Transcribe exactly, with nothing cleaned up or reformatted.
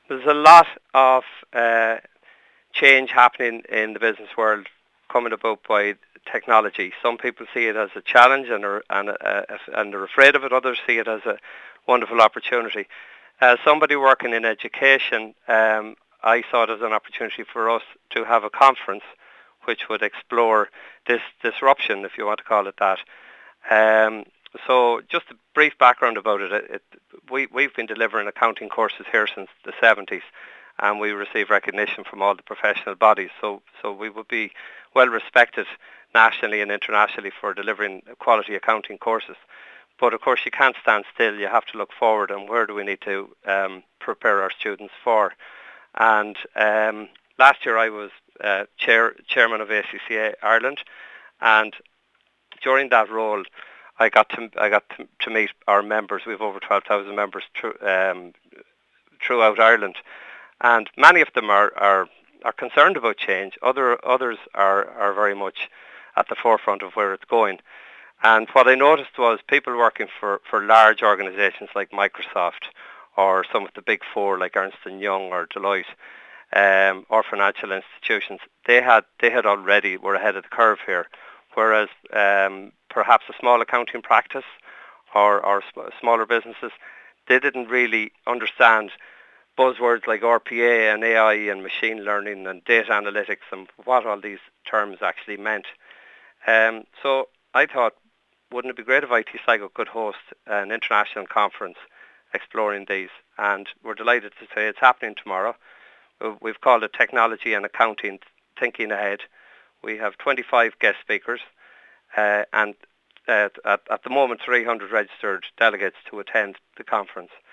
There's a lot of uh, change happening in the business world coming about by technology. Some people see it as a challenge and are, and, uh, and are afraid of it. Others see it as a wonderful opportunity. As somebody working in education, um, I saw it as an opportunity for us to have a conference which would explore this disruption, if you want to call it that. Um, so just a brief background about it. it, it we, we've been delivering accounting courses here since the seventies, and we receive recognition from all the professional bodies. So, so we would be well respected nationally and internationally for delivering quality accounting courses. But of course, you can't stand still. You have to look forward, and where do we need to um, prepare our students for? And um, last year, I was uh, chair chairman of A C C A Ireland, and during that role, I got to I got to, to meet our members. We have over twelve thousand members through, um, throughout Ireland, and many of them are, are, are concerned about change. Other others are, are very much at the forefront of where it's going. And what I noticed was people working for, for large organisations like Microsoft or some of the big four like Ernst and Young or Deloitte um, or financial institutions, they had they had already were ahead of the curve here, whereas um, perhaps a small accounting practice or, or sm- smaller businesses, they didn't really understand buzzwords like R P A and A I and machine learning and data analytics and what all these terms actually meant. Um, so I thought, wouldn't it be great if I T Sligo could host an international conference exploring these? And we're delighted to say it's happening tomorrow. We've called it Technology and Accounting Thinking Ahead. We have twenty-five guest speakers uh, and uh, at, at the moment three hundred registered delegates to attend the conference.